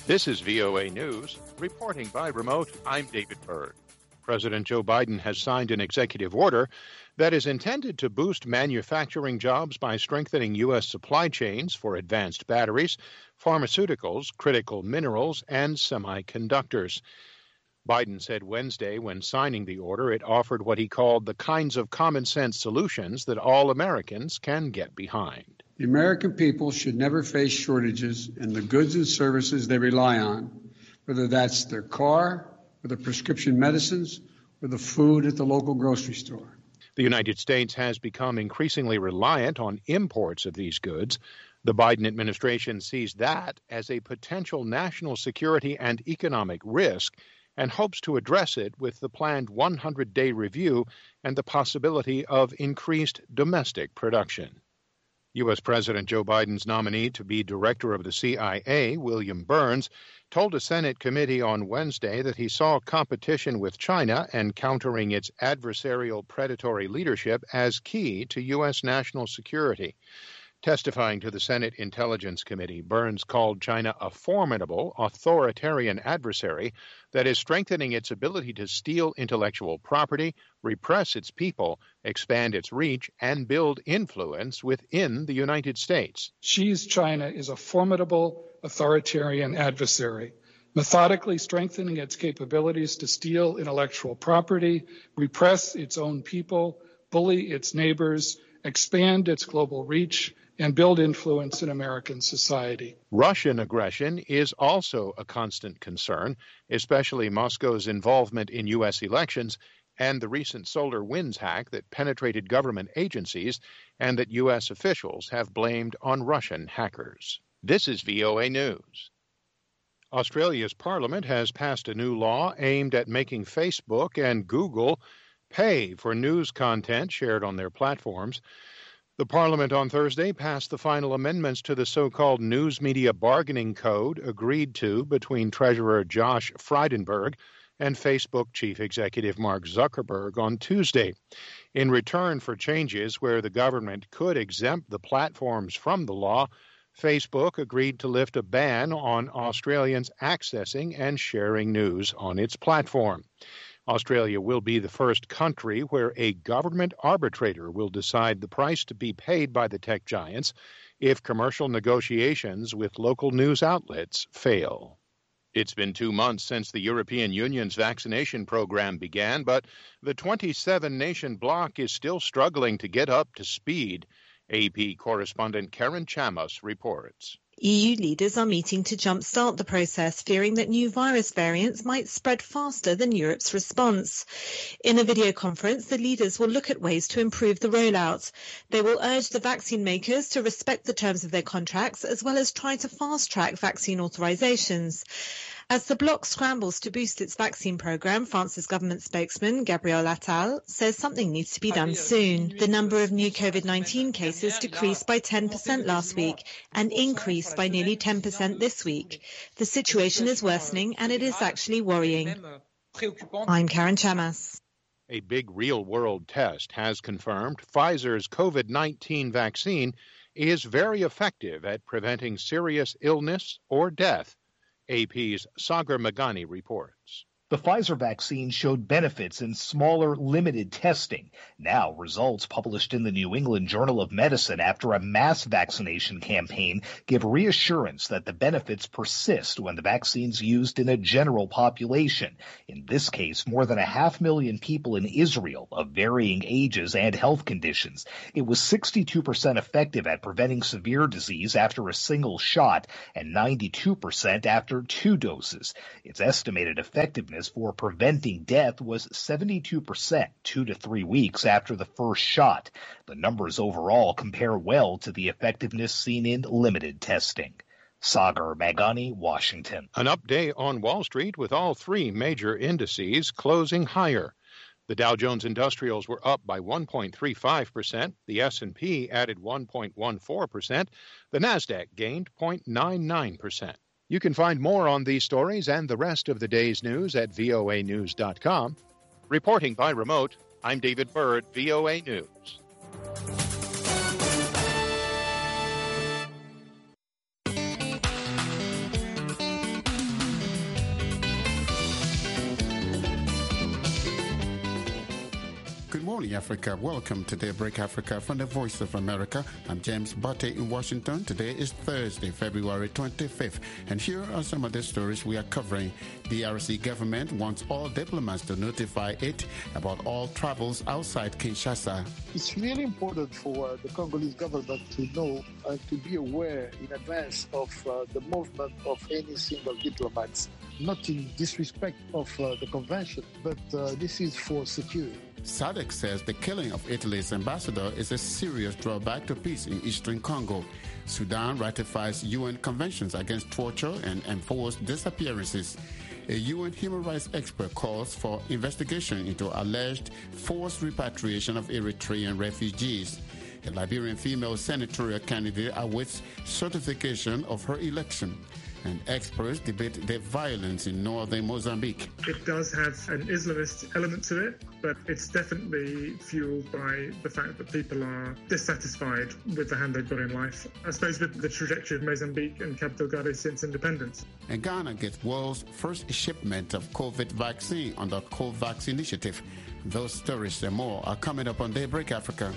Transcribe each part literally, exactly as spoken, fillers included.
This is V O A News. Reporting by remote, I'm David Byrd. President Joe Biden has signed an executive order that is intended to boost manufacturing jobs by strengthening U S supply chains for advanced batteries, pharmaceuticals, critical minerals, and semiconductors. Biden said Wednesday when signing the order it offered what he called the kinds of common sense solutions that all Americans can get behind. The American people should never face shortages in the goods and services they rely on, whether that's their car, or the prescription medicines, or the food at the local grocery store. The United States has become increasingly reliant on imports of these goods. The Biden administration sees that as a potential national security and economic risk and hopes to address it with the planned one hundred day review and the possibility of increased domestic production. U S. President Joe Biden's nominee to be director of the C I A, William Burns, told a Senate committee on Wednesday that he saw competition with China and countering its adversarial predatory leadership as key to U S national security. Testifying to the Senate Intelligence Committee, Burns called China a formidable, authoritarian adversary that is strengthening its ability to steal intellectual property, repress its people, expand its reach, and build influence within the United States. Xi's China is a formidable, authoritarian adversary, methodically strengthening its capabilities to steal intellectual property, repress its own people, bully its neighbors, expand its global reach, and build influence in American society. Russian aggression is also a constant concern, especially Moscow's involvement in U S elections and the recent SolarWinds hack that penetrated government agencies and that U S officials have blamed on Russian hackers. This is V O A News. Australia's parliament has passed a new law aimed at making Facebook and Google pay for news content shared on their platforms. The Parliament on Thursday passed the final amendments to the so-called News Media Bargaining Code agreed to between Treasurer Josh Frydenberg and Facebook Chief Executive Mark Zuckerberg on Tuesday. In return for changes where the government could exempt the platforms from the law, Facebook agreed to lift a ban on Australians accessing and sharing news on its platform. Australia will be the first country where a government arbitrator will decide the price to be paid by the tech giants if commercial negotiations with local news outlets fail. It's been two months since the European Union's vaccination program began, but the twenty-seven nation bloc is still struggling to get up to speed. A P correspondent Karen Chamas reports. E U leaders are meeting to jumpstart the process, fearing that new virus variants might spread faster than Europe's response. In a video conference, the leaders will look at ways to improve the rollout. They will urge the vaccine makers to respect the terms of their contracts, as well as try to fast-track vaccine authorizations. As the bloc scrambles to boost its vaccine program, France's government spokesman, Gabriel Attal, says something needs to be done soon. The number of new COVID nineteen cases decreased by ten percent last week and increased by nearly ten percent this week. The situation is worsening and it is actually worrying. I'm Karen Chamas. A big real-world test has confirmed Pfizer's COVID nineteen vaccine is very effective at preventing serious illness or death. A P's Sagar Magani reports. The Pfizer vaccine showed benefits in smaller, limited testing. Now, results published in the New England Journal of Medicine after a mass vaccination campaign give reassurance that the benefits persist when the vaccine's used in a general population. In this case, more than a half million people in Israel of varying ages and health conditions. It was sixty-two percent effective at preventing severe disease after a single shot and ninety-two percent after two doses. Its estimated effectiveness for preventing death was seventy-two percent two to three weeks after the first shot. The numbers overall compare well to the effectiveness seen in limited testing. Sagar Magani, Washington. An up day on Wall Street with all three major indices closing higher. The Dow Jones Industrials were up by one point three five percent. The S and P added one point one four percent. The Nasdaq gained zero point nine nine percent. You can find more on these stories and the rest of the day's news at V O A news dot com. Reporting by remote, I'm David Byrd, V O A News. morning, Africa. Welcome to Daybreak Africa from the Voice of America. I'm James Butte in Washington. Today is Thursday, February twenty-fifth. And here are some of the stories we are covering. The D R C government wants all diplomats to notify it about all travels outside Kinshasa. It's really important for the Congolese government to know and to be aware in advance of uh, the movement of any single diplomats. Not in disrespect of uh, the convention, but uh, this is for security. S A D C says the killing of Italy's ambassador is a serious drawback to peace in eastern Congo. Sudan ratifies U N conventions against torture and enforced disappearances. A U N human rights expert calls for investigation into alleged forced repatriation of Eritrean refugees. A Liberian female senatorial candidate awaits certification of her election. And experts debate the violence in northern Mozambique. It does have an Islamist element to it, but it's definitely fueled by the fact that people are dissatisfied with the hand they've got in life. I suppose with the trajectory of Mozambique and Cabo Delgado since independence. And Ghana gets world's first shipment of COVID vaccine under COVAX initiative. Those stories and more are coming up on Daybreak Africa.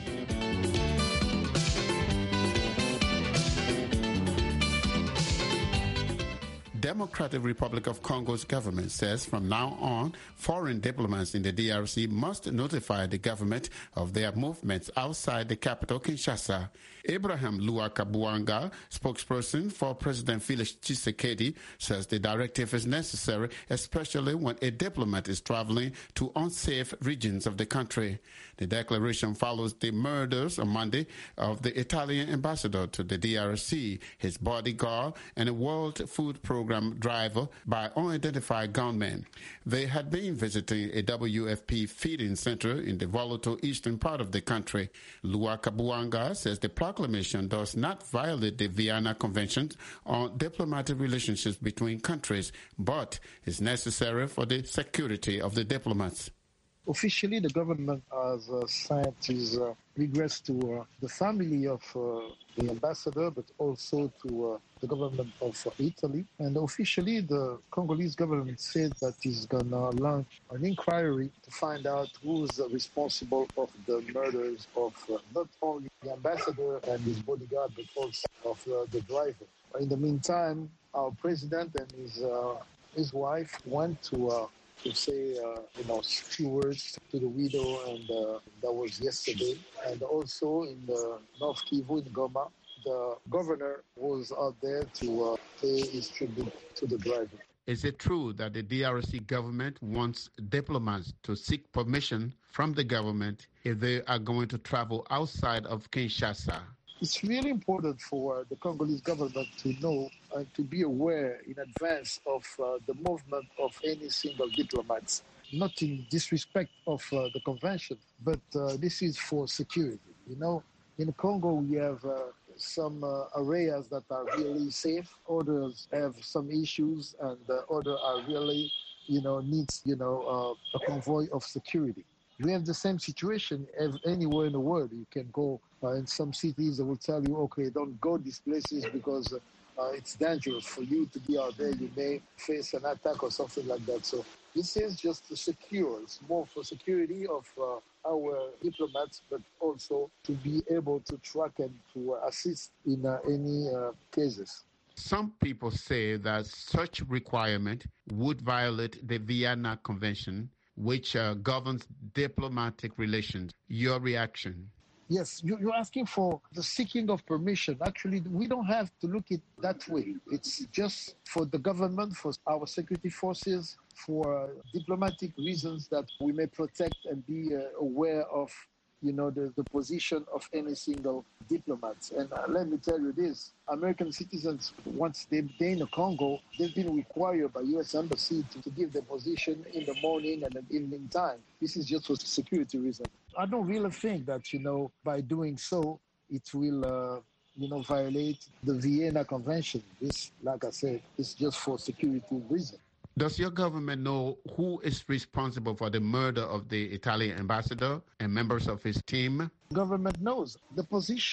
Democratic Republic of Congo's government says from now on, foreign diplomats in the D R C must notify the government of their movements outside the capital, Kinshasa. Abraham Luakabuanga, spokesperson for President Felix Tshisekedi, says the directive is necessary, especially when a diplomat is traveling to unsafe regions of the country. The declaration follows the murders on Monday of the Italian ambassador to the D R C, his bodyguard, and a World Food Program driver by unidentified gunmen. They had been visiting a W F P feeding center in the volatile eastern part of the country. Luakabuanga says the proclamation does not violate the Vienna Convention on diplomatic relationships between countries, but is necessary for the security of the diplomats. Officially, the government has uh, sent his uh, regrets to uh, the family of uh, the ambassador, but also to uh, the government of uh, Italy. And officially, the Congolese government said that it's going to launch an inquiry to find out who's uh, responsible of the murders of uh, not only the ambassador and his bodyguard, but also of uh, the driver. In the meantime, our president and his uh, his wife went to uh, to say, uh, you know, few words to the widow, and uh, that was yesterday. And also in the North Kivu, in Goma, the governor was out there to uh, pay his tribute to the driver. Is it true that the D R C government wants diplomats to seek permission from the government if they are going to travel outside of Kinshasa? It's really important for the Congolese government to know and to be aware in advance of uh, the movement of any single diplomats, not in disrespect of uh, the convention, but uh, this is for security. You know, in Congo we have uh, some uh, areas that are really safe, others have some issues, and uh, others are really, you know, needs, you know, uh, a convoy of security. We have the same situation anywhere in the world. You can go uh, in some cities, they will tell you, okay, don't go these places because uh, it's dangerous for you to be out there. You may face an attack or something like that. So this is just to secure. It's more for security of uh, our diplomats, but also to be able to track and to assist in uh, any uh, cases. Some people say that such requirement would violate the Vienna Convention, which uh, governs diplomatic relations. Your reaction? Yes, you're asking for the seeking of permission. Actually, we don't have to look at it that way. It's just for the government, for our security forces, for uh, diplomatic reasons that we may protect and be uh, aware of, you know, the, the position of any single diplomats. And uh, let me tell you this, American citizens, once they've been in the Congo, they've been required by U S Embassy to, to give their position in the morning and the evening time. This is just for security reasons. I don't really think that, you know, by doing so, it will, uh, you know, violate the Vienna Convention. This, like I said, is just for security reasons. Does your government know who is responsible for the murder of the Italian ambassador and members of his team? Government knows the position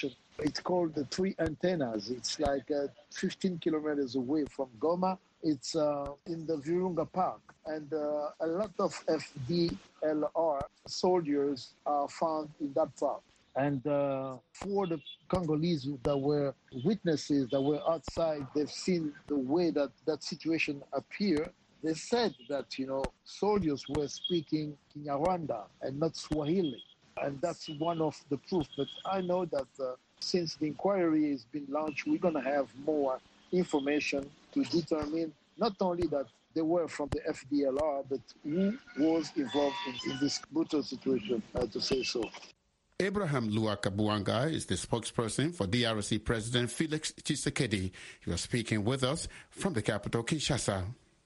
It's called the Three Antennas. It's like uh, fifteen kilometers away from Goma. It's uh, in the Virunga Park. And uh, a lot of F D L R soldiers are found in that park. And uh, for the Congolese that were witnesses, that were outside, they've seen the way that that situation appeared. They said that, you know, soldiers were speaking Kinyarwanda and not Swahili. And that's one of the proof. But I know that uh, since the inquiry has been launched, we're going to have more information to determine not only that they were from the F D L R, but who was involved in, in this brutal situation, uh, to say so. Abraham Luakabuanga is the spokesperson for D R C President Felix Tshisekedi. He was speaking with us from the capital, Kinshasa.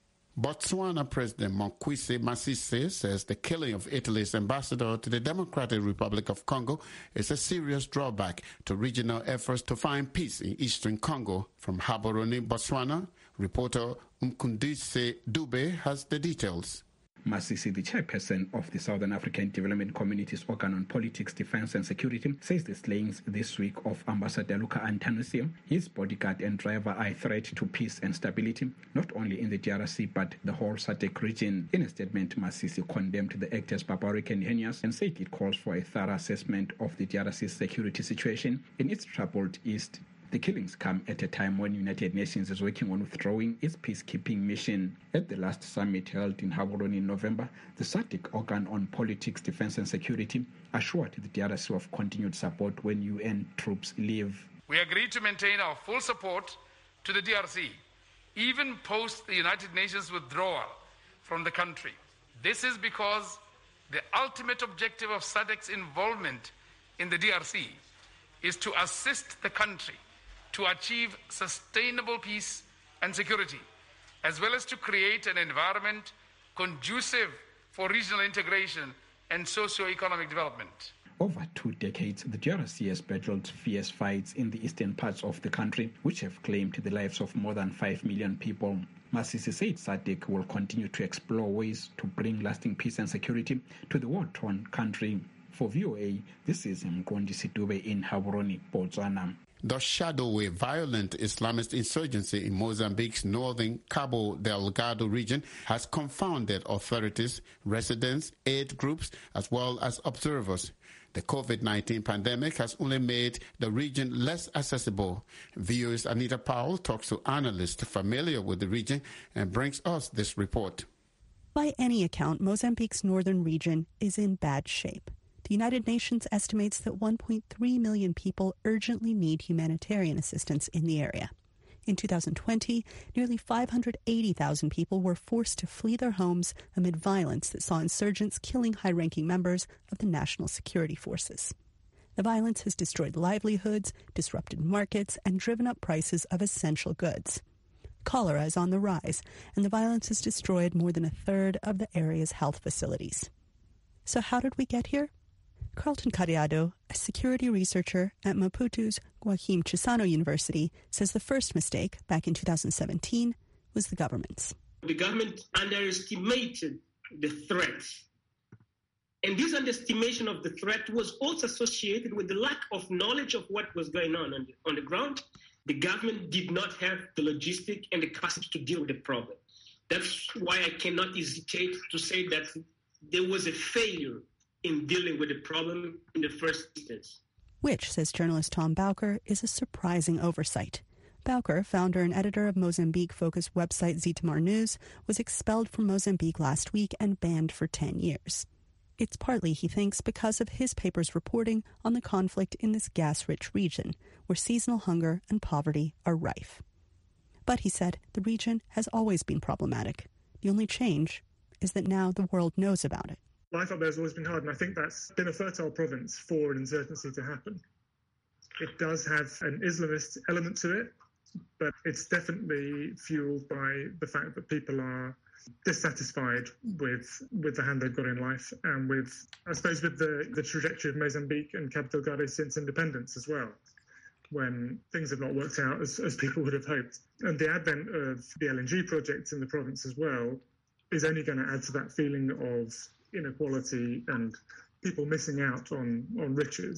Botswana President Mokgweetsi Masisi says the killing of Italy's ambassador to the Democratic Republic of Congo is a serious drawback to regional efforts to find peace in eastern Congo. From Gaborone, Botswana, reporter Mkundise Dube has the details. Masisi, the chairperson of the Southern African Development Community's organ on politics, defense and security, says the slayings this week of Ambassador Luca Antanusio, his bodyguard and driver, are a threat to peace and stability, not only in the D R C but the whole S A D C region. In a statement, Masisi condemned the act as barbaric and heinous and said it calls for a thorough assessment of the D R C's security situation in its troubled east. The killings come at a time when the United Nations is working on withdrawing its peacekeeping mission. At the last summit held in Gaborone in November, the S A D C organ on politics, defense and security assured the D R C of continued support when U N troops leave. We agreed to maintain our full support to the D R C, even post the United Nations withdrawal from the country. This is because the ultimate objective of S A D C's involvement in the D R C is to assist the country to achieve sustainable peace and security, as well as to create an environment conducive for regional integration and socio-economic development. Over two decades, the D R C has battled fierce fights in the eastern parts of the country, which have claimed the lives of more than five million people. Masisi said S A D C will continue to explore ways to bring lasting peace and security to the war-torn country. For V O A, this is Mkondisi Dube in Gaborone, Botswana. The shadowy violent Islamist insurgency in Mozambique's northern Cabo Delgado region has confounded authorities, residents, aid groups, as well as observers. The COVID nineteen pandemic has only made the region less accessible. V O A's Anita Powell talks to analysts familiar with the region and brings us this report. By any account, Mozambique's northern region is in bad shape. The United Nations estimates that one point three million people urgently need humanitarian assistance in the area. In two thousand twenty, nearly five hundred eighty thousand people were forced to flee their homes amid violence that saw insurgents killing high-ranking members of the national security forces. The violence has destroyed livelihoods, disrupted markets, and driven up prices of essential goods. Cholera is on the rise, and the violence has destroyed more than a third of the area's health facilities. So how did we get here? Carlton Cariado, a security researcher at Maputo's Joaquim Chissano University, says the first mistake, back in two thousand seventeen, was the government's. The government underestimated the threat. And this underestimation of the threat was also associated with the lack of knowledge of what was going on on the, on the ground. The government did not have the logistic and the capacity to deal with the problem. That's why I cannot hesitate to say that there was a failure in dealing with the problem in the first instance. Which, says journalist Tom Bowker, is a surprising oversight. Bowker, founder and editor of Mozambique-focused website Zitamar News, was expelled from Mozambique last week and banned for ten years. It's partly, he thinks, because of his paper's reporting on the conflict in this gas-rich region, where seasonal hunger and poverty are rife. But, he said, the region has always been problematic. The only change is that now the world knows about it. Life up there has always been hard, and I think that's been a fertile province for an insurgency to happen. It does have an Islamist element to it, but it's definitely fueled by the fact that people are dissatisfied with with the hand they've got in life, and with, I suppose, with the, the trajectory of Mozambique and Cabo Delgado since independence as well, when things have not worked out as, as people would have hoped. And the advent of the L N G projects in the province as well is only going to add to that feeling of inequality and people missing out on, on riches.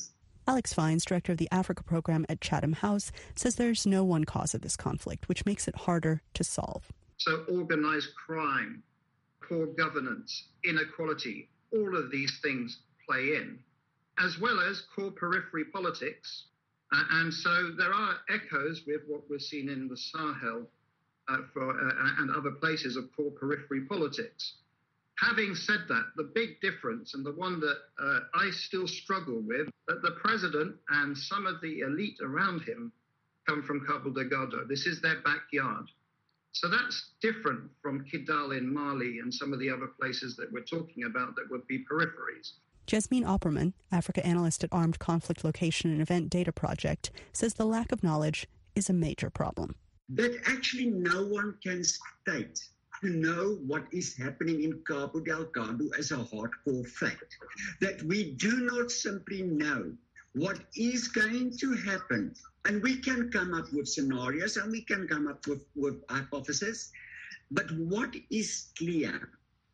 Alex Vines, director of the Africa program at Chatham House, says there's no one cause of this conflict, which makes it harder to solve. So organized crime, poor governance, inequality, all of these things play in, as well as core periphery politics. Uh, and so there are echoes with what we're seeing in the Sahel uh, for, uh, and other places of core periphery politics. Having said that, the big difference, and the one that uh, I still struggle with, that the president and some of the elite around him come from Cabo Delgado. This is their backyard. So that's different from Kidal in Mali and some of the other places that we're talking about that would be peripheries. Jasmine Opperman, Africa analyst at Armed Conflict Location and Event Data Project, says the lack of knowledge is a major problem. That actually no one can state to know what is happening in Cabo Delgado as a hardcore fact. That we do not simply know what is going to happen. And we can come up with scenarios and we can come up with, with hypotheses. But what is clear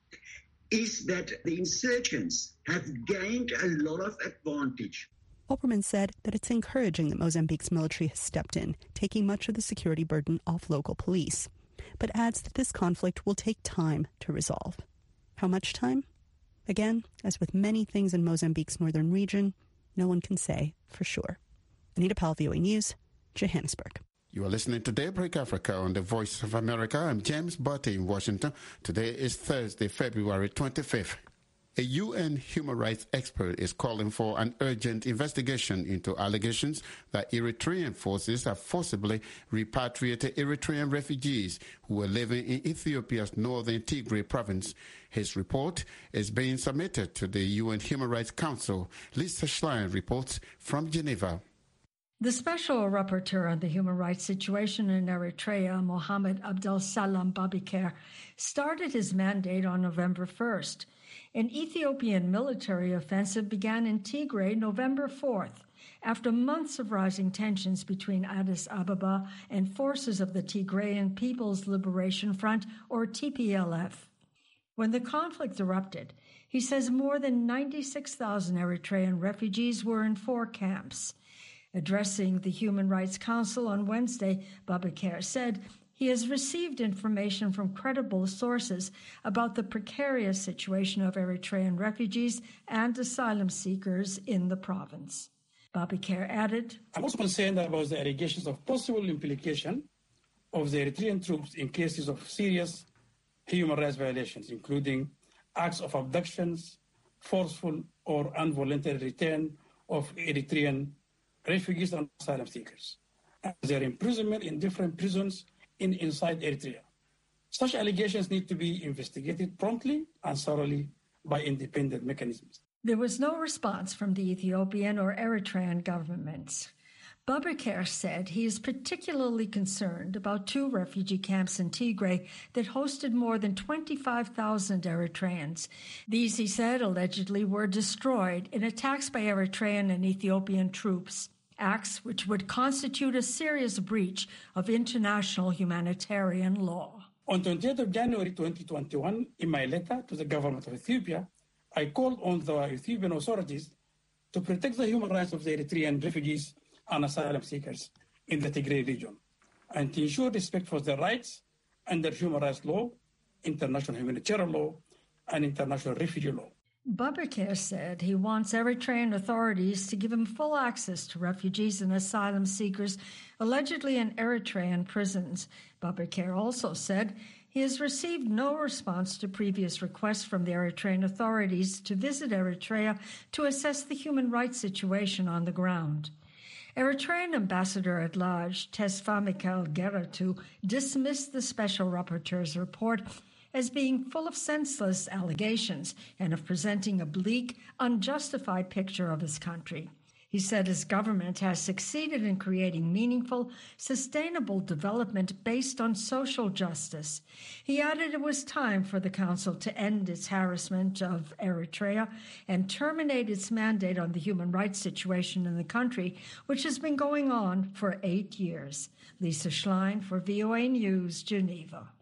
is that the insurgents have gained a lot of advantage. Opperman said that it's encouraging that Mozambique's military has stepped in, taking much of the security burden off local police, but adds that this conflict will take time to resolve. How much time? Again, as with many things in Mozambique's northern region, no one can say for sure. Anita Powell, V O A News, Johannesburg. You are listening to Daybreak Africa on the Voice of America. I'm James Butte in Washington. Today is Thursday, February twenty-fifth. A U N human rights expert is calling for an urgent investigation into allegations that Eritrean forces have forcibly repatriated Eritrean refugees who were living in Ethiopia's northern Tigray province. His report is being submitted to the U N Human Rights Council. Lisa Schlein reports from Geneva. The Special Rapporteur on the Human Rights Situation in Eritrea, Mohamed Abdel Salam Babikar, started his mandate on November first. An Ethiopian military offensive began in Tigray November fourth, after months of rising tensions between Addis Ababa and forces of the Tigrayan People's Liberation Front, or T P L F. When the conflict erupted, he says more than ninety-six thousand Eritrean refugees were in four camps. Addressing the Human Rights Council on Wednesday, Babikar said he has received information from credible sources about the precarious situation of Eritrean refugees and asylum seekers in the province. Babikar added, I'm also concerned about the allegations of possible implication of the Eritrean troops in cases of serious human rights violations, including acts of abductions, forceful or involuntary return of Eritrean refugees and asylum seekers, and their imprisonment in different prisons in inside Eritrea. Such allegations need to be investigated promptly and thoroughly by independent mechanisms. There was no response from the Ethiopian or Eritrean governments. Babikar said he is particularly concerned about two refugee camps in Tigray that hosted more than twenty-five thousand Eritreans. These, he said, allegedly were destroyed in attacks by Eritrean and Ethiopian troops, acts which would constitute a serious breach of international humanitarian law. On twenty-eighth of January twenty twenty-one, in my letter to the government of Ethiopia, I called on the Ethiopian authorities to protect the human rights of the Eritrean refugees and asylum seekers in the Tigray region, and to ensure respect for their rights under human rights law, international humanitarian law, and international refugee law. Babikar said he wants Eritrean authorities to give him full access to refugees and asylum seekers allegedly in Eritrean prisons. Babikar also said he has received no response to previous requests from the Eritrean authorities to visit Eritrea to assess the human rights situation on the ground. Eritrean ambassador at large, Tesfa Mikhail Geratu, dismissed the Special Rapporteur's report as being full of senseless allegations and of presenting a bleak, unjustified picture of his country. He said his government has succeeded in creating meaningful, sustainable development based on social justice. He added it was time for the Council to end its harassment of Eritrea and terminate its mandate on the human rights situation in the country, which has been going on for eight years. Lisa Schlein for V O A News, Geneva.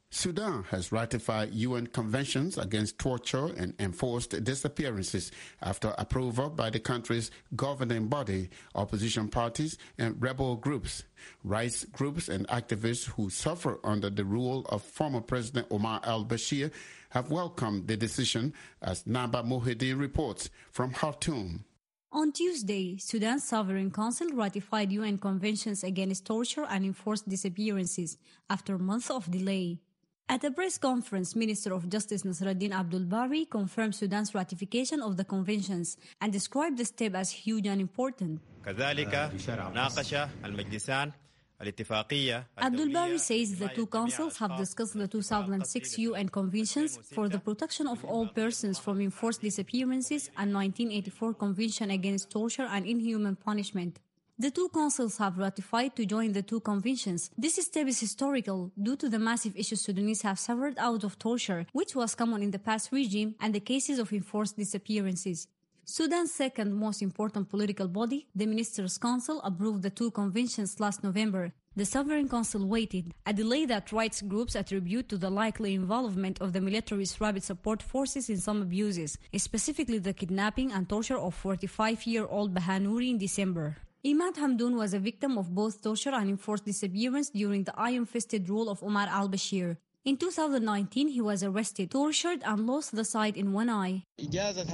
Sudan has ratified U N conventions against torture and enforced disappearances after approval by the country's governing body, opposition parties, and rebel groups. Rights groups and activists who suffer under the rule of former President Omar al-Bashir have welcomed the decision, as Naba Mohideen reports from Khartoum. On Tuesday, Sudan's Sovereign Council ratified U N conventions against torture and enforced disappearances after months of delay. At a press conference, Minister of Justice Nasruddin Abdul Bari confirmed Sudan's ratification of the conventions and described the step as huge and important. Abdul Bari says the two councils have discussed the two thousand six U N conventions for the protection of all persons from enforced disappearances and nineteen eighty-four Convention against torture and inhuman punishment. The two councils have ratified to join the two conventions. This step is historical due to the massive issues Sudanese have suffered out of torture, which was common in the past regime, and the cases of enforced disappearances. Sudan's second most important political body, the Ministers' Council, approved the two conventions last November. The Sovereign Council waited, a delay that rights groups attribute to the likely involvement of the military's rapid support forces in some abuses, specifically the kidnapping and torture of forty-five-year-old Bahanuri in December. Imad Hamdoun was a victim of both torture and enforced disappearance during the iron-fisted rule of Omar al-Bashir. In two thousand nineteen, he was arrested, tortured, and lost the sight in one eye. He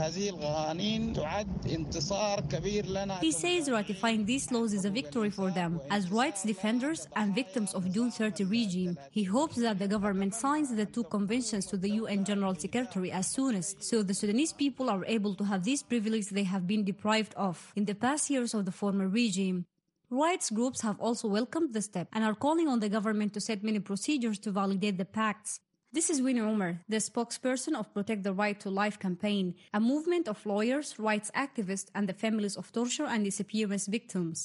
says ratifying these laws is a victory for them, as rights defenders and victims of June thirtieth regime. He hopes that the government signs the two conventions to the U N General Secretary as soonest, so the Sudanese people are able to have these privileges they have been deprived of in the past years of the former regime. Rights groups have also welcomed the step and are calling on the government to set many procedures to validate the pacts. This is Winnie Umar, the spokesperson of Protect the Right to Life campaign, a movement of lawyers, rights activists, and the families of torture and disappearance victims.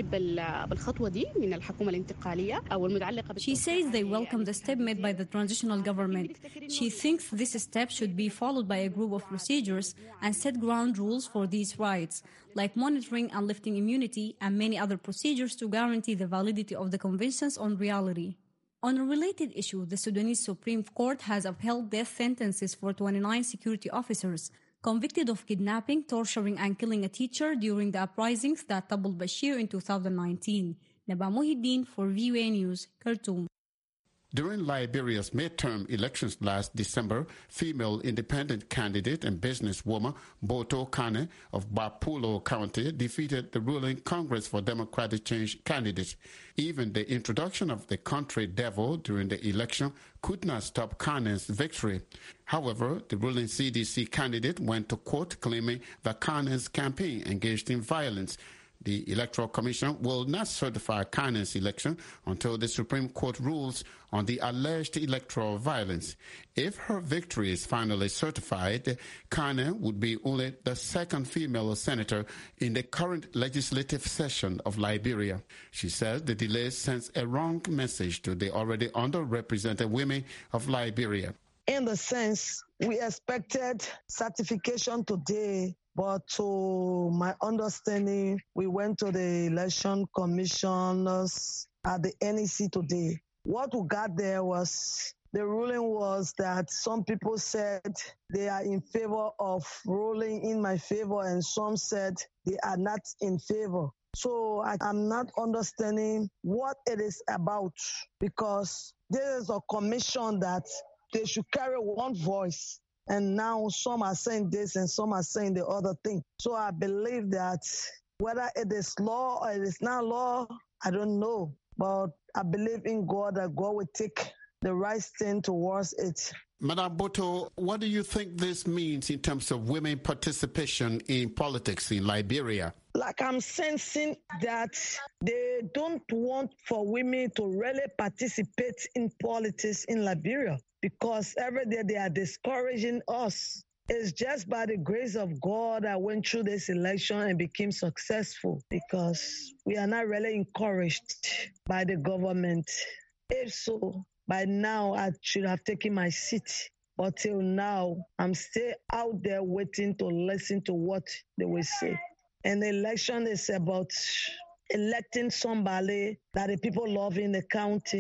She says they welcome the step made by the transitional government. She thinks this step should be followed by a group of procedures and set ground rules for these rights, like monitoring and lifting immunity and many other procedures to guarantee the validity of the conventions on reality. On a related issue, the Sudanese Supreme Court has upheld death sentences for twenty-nine security officers convicted of kidnapping, torturing, and killing a teacher during the uprisings that toppled Bashir in two thousand nineteen. Naba Mohideen for V U A News, Khartoum. During Liberia's midterm elections last December, female independent candidate and businesswoman Boto Kane of Bapulo County defeated the ruling Congress for Democratic Change candidate. Even the introduction of the country devil during the election could not stop Kane's victory. However, the ruling C D C candidate went to court claiming that Kane's campaign engaged in violence. The Electoral Commission will not certify Kane's election until the Supreme Court rules on the alleged electoral violence. If her victory is finally certified, Kane would be only the second female senator in the current legislative session of Liberia. She says the delay sends a wrong message to the already underrepresented women of Liberia. In the sense, we expected certification today, but to my understanding, we went to the election commissioners at the N E C today. What we got there was, the ruling was that some people said they are in favor of ruling in my favor, and some said they are not in favor. So I, I'm not understanding what it is about, because there is a commission that they should carry one voice. And now some are saying this and some are saying the other thing. So I believe that whether it is law or it is not law, I don't know. But I believe in God that God will take the right stand towards it. Madam Boto, what do you think this means in terms of women participation in politics in Liberia? Like I'm sensing that they don't want for women to really participate in politics in Liberia, because every day they are discouraging us. It's just by the grace of God I went through this election and became successful, because we are not really encouraged by the government. If so, by now I should have taken my seat. But till now, I'm still out there waiting to listen to what they will say. An election is about electing somebody that the people love in the county.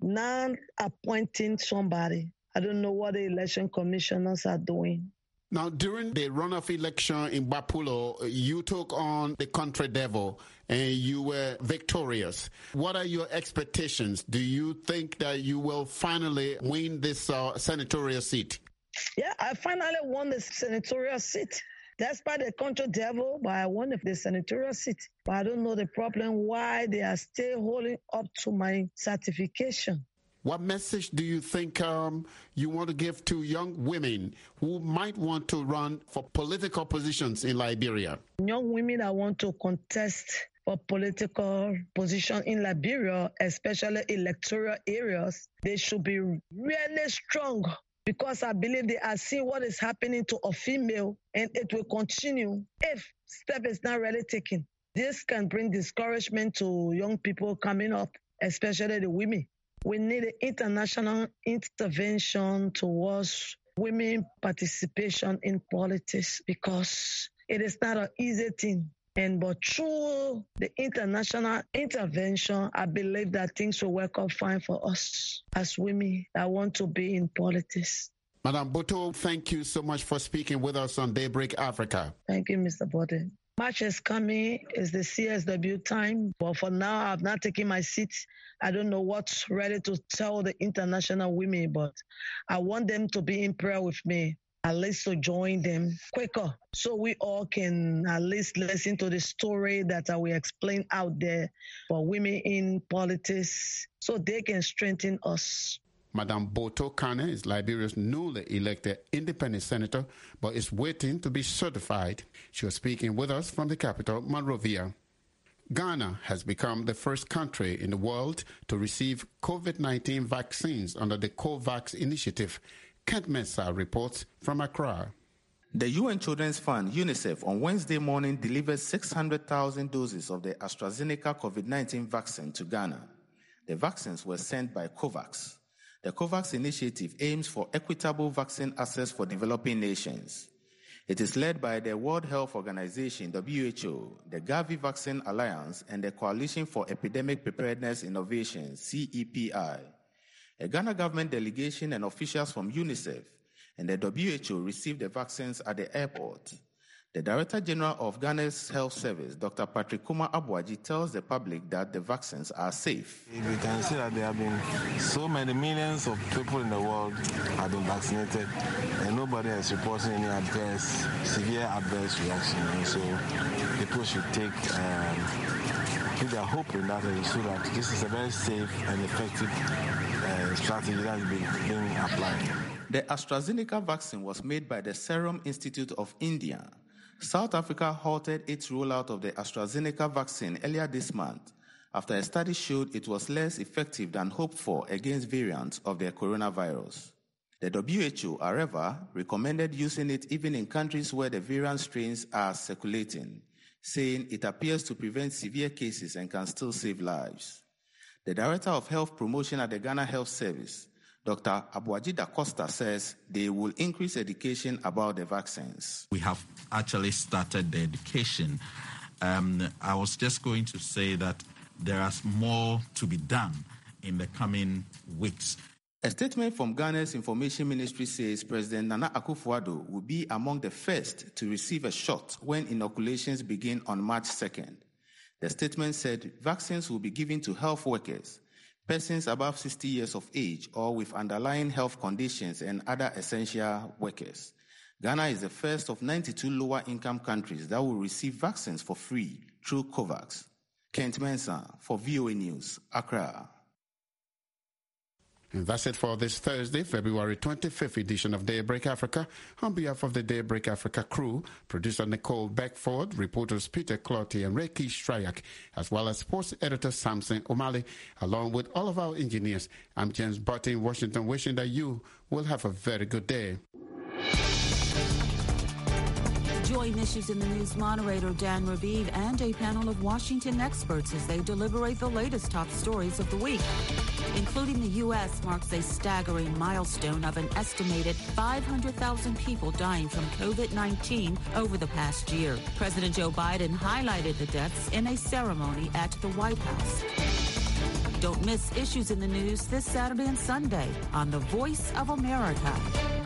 not appointing somebody. I don't know what the election commissioners are doing. Now, during the runoff election in Bapulo, you took on the country devil and you were victorious. What are your expectations? Do you think that you will finally win this uh, senatorial seat? Yeah, I finally won the senatorial seat. Despite the country devil, but I won the senatorial seat. But I don't know the problem why they are still holding up to my certification. What message do you think um, you want to give to young women who might want to run for political positions in Liberia? Young women that want to contest for political position in Liberia, especially electoral areas, they should be really strong, because I believe they are seeing what is happening to a female, and it will continue if step is not really taken. This can bring discouragement to young people coming up, especially the women. We need an international intervention towards women participation in politics, because it is not an easy thing. And but through the international intervention, I believe that things will work out fine for us as women that want to be in politics. Madam Boto, thank you so much for speaking with us on Daybreak Africa. Thank you, Mister Bode. March is coming, is the C S W time, but for now, I've not taken my seat. I don't know what's ready to tell the international women, but I want them to be in prayer with me, at least to join them quicker, so we all can at least listen to the story that I will explain out there for women in politics, so they can strengthen us. Madam Boto Kane is Liberia's newly elected independent senator, but is waiting to be certified. She was speaking with us from the capital, Monrovia. Ghana has become the first country in the world to receive COVID nineteen vaccines under the COVAX initiative. Kent Mensah reports from Accra. The U N Children's Fund, UNICEF, on Wednesday morning delivered six hundred thousand doses of the AstraZeneca COVID nineteen vaccine to Ghana. The vaccines were sent by COVAX. The COVAX initiative aims for equitable vaccine access for developing nations. It is led by the World Health Organization, W H O, the Gavi Vaccine Alliance, and the Coalition for Epidemic Preparedness Innovation, C E P I. A Ghana government delegation and officials from UNICEF and the W H O received the vaccines at the airport. The Director General of Ghana's Health Service, Doctor Patrick Kuma Abuaji, tells the public that the vaccines are safe. We can see that there have been so many millions of people in the world have been vaccinated, and nobody is reporting any adverse, severe adverse reaction. And so people should take, um, keep their hope in that, so that this is a very safe and effective uh, strategy that is being, being applied. The AstraZeneca vaccine was made by the Serum Institute of India. South Africa halted its rollout of the AstraZeneca vaccine earlier this month after a study showed it was less effective than hoped for against variants of the coronavirus. The W H O, however, recommended using it even in countries where the variant strains are circulating, saying it appears to prevent severe cases and can still save lives. The Director of Health Promotion at the Ghana Health Service, Doctor Abuaji Da Costa, says they will increase education about the vaccines. We have actually started the education. Um, I was just going to say that there is more to be done in the coming weeks. A statement from Ghana's Information Ministry says President Nana Akufo-Addo will be among the first to receive a shot when inoculations begin on March second. The statement said vaccines will be given to health workers, persons above sixty years of age or with underlying health conditions, and other essential workers. Ghana is the first of ninety-two lower-income countries that will receive vaccines for free through COVAX. Kent Mensah for V O A News, Accra. And that's it for this Thursday, February twenty-fifth edition of Daybreak Africa. On behalf of the Daybreak Africa crew, producer Nicole Beckford, reporters Peter Clotty and Reiki Strayak, as well as sports editor Samson O'Malley, along with all of our engineers, I'm James Butt in Washington, wishing that you will have a very good day. Join Issues in the News moderator Dan Raviv and a panel of Washington experts as they deliberate the latest top stories of the week, including the U S marks a staggering milestone of an estimated five hundred thousand people dying from COVID nineteen over the past year. President Joe Biden highlighted the deaths in a ceremony at the White House. Don't miss Issues in the News this Saturday and Sunday on the Voice of America.